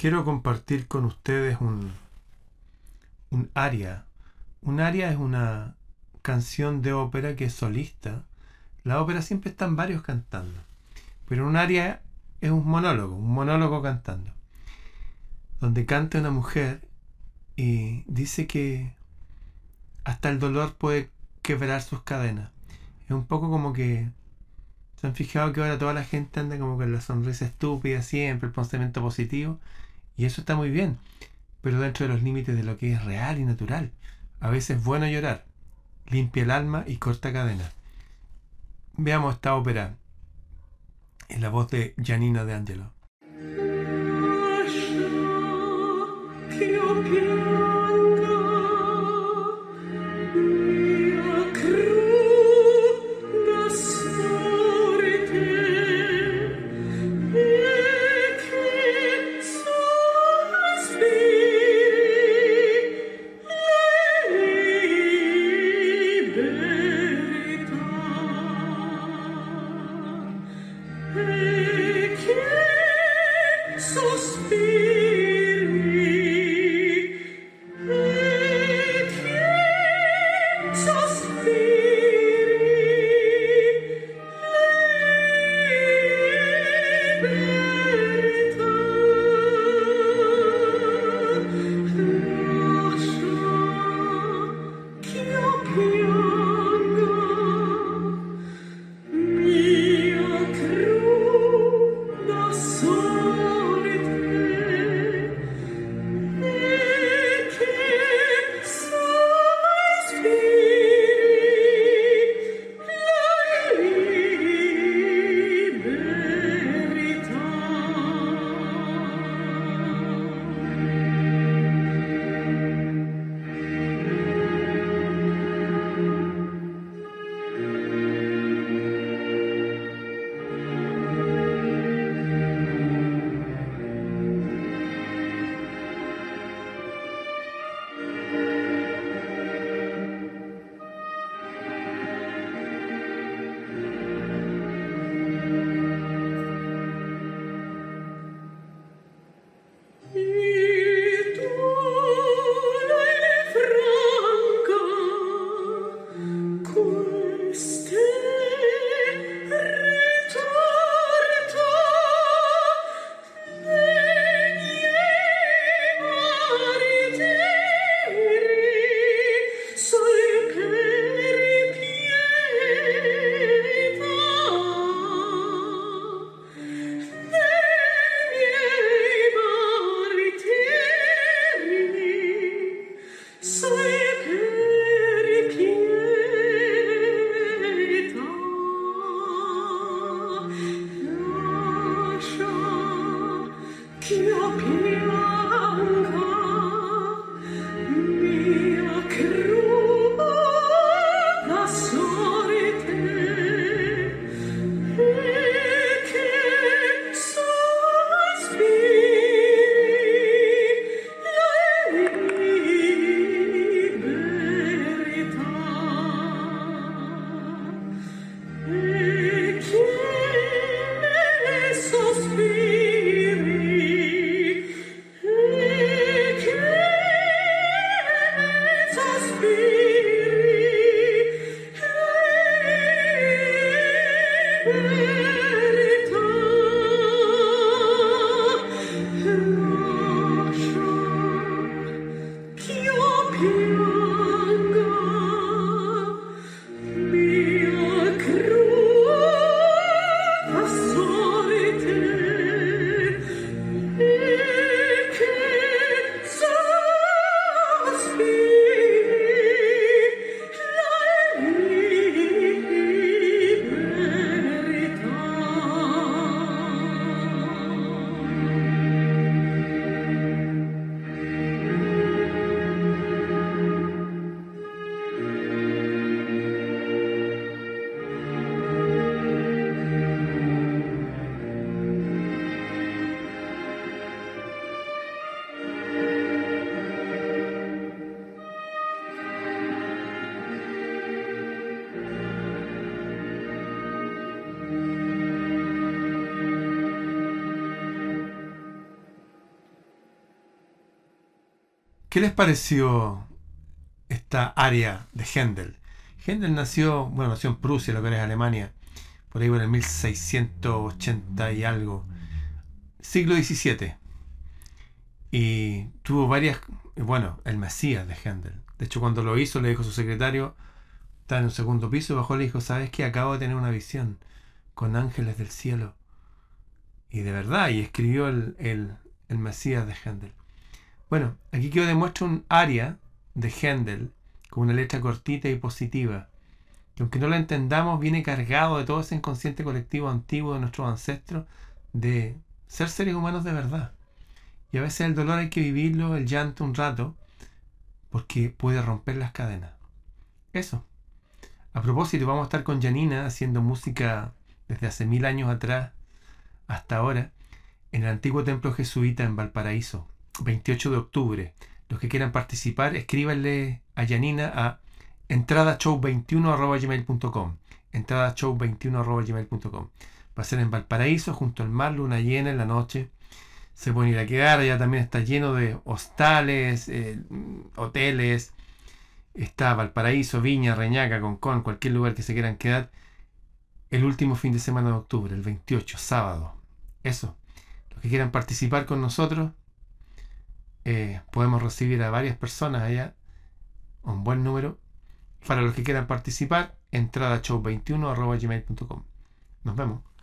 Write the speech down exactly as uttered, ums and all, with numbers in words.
quiero compartir con ustedes un, un aria. Un aria es una canción de ópera que es solista. La ópera siempre están varios cantando, pero un aria es un monólogo, un monólogo cantando, donde canta una mujer y dice que hasta el dolor puede quebrar sus cadenas. Es un poco como que se han fijado que ahora toda la gente anda como con la sonrisa estúpida siempre, el pensamiento positivo, y eso está muy bien, pero dentro de los límites de lo que es real y natural. A veces es bueno llorar, limpia el alma y corta cadenas. Veamos esta ópera en la voz de Giannina De Angelo. ¿Qué les pareció esta aria de Händel? Händel nació, bueno, nació en Prusia, lo que ahora es Alemania, por ahí por el mil seiscientos ochenta y algo, siglo diecisiete. Y tuvo varias, bueno, el Mesías de Händel. De hecho, cuando lo hizo, le dijo a su secretario, está en un segundo piso, bajó y le dijo, ¿sabes qué? Acabo de tener una visión con ángeles del cielo. Y de verdad, y escribió el, el, el Mesías de Händel. Bueno, aquí quiero demuestrar un aria de Händel con una letra cortita y positiva, que aunque no la entendamos, viene cargado de todo ese inconsciente colectivo antiguo de nuestros ancestros de ser seres humanos de verdad. Y a veces el dolor hay que vivirlo, el llanto un rato, porque puede romper las cadenas. Eso. A propósito, vamos a estar con Janina haciendo música desde hace mil años atrás hasta ahora en el antiguo templo jesuita en Valparaíso, veintiocho de octubre. Los que quieran participar, escríbanle a Janina a entradashow veintiuno arroba gmail punto com. entradashow veintiuno arroba gmail punto com. Va a ser en Valparaíso, junto al mar, luna llena en la noche. Se pueden ir a quedar, ya también está lleno de hostales, eh, hoteles. Está Valparaíso, Viña, Reñaca, Concón, cualquier lugar que se quieran quedar. El último fin de semana de octubre, el veintiocho, sábado. Eso. Los que quieran participar con nosotros, eh, podemos recibir a varias personas allá, un buen número. Para los que quieran participar, entradashow veintiuno arroba gmail punto com. Nos vemos.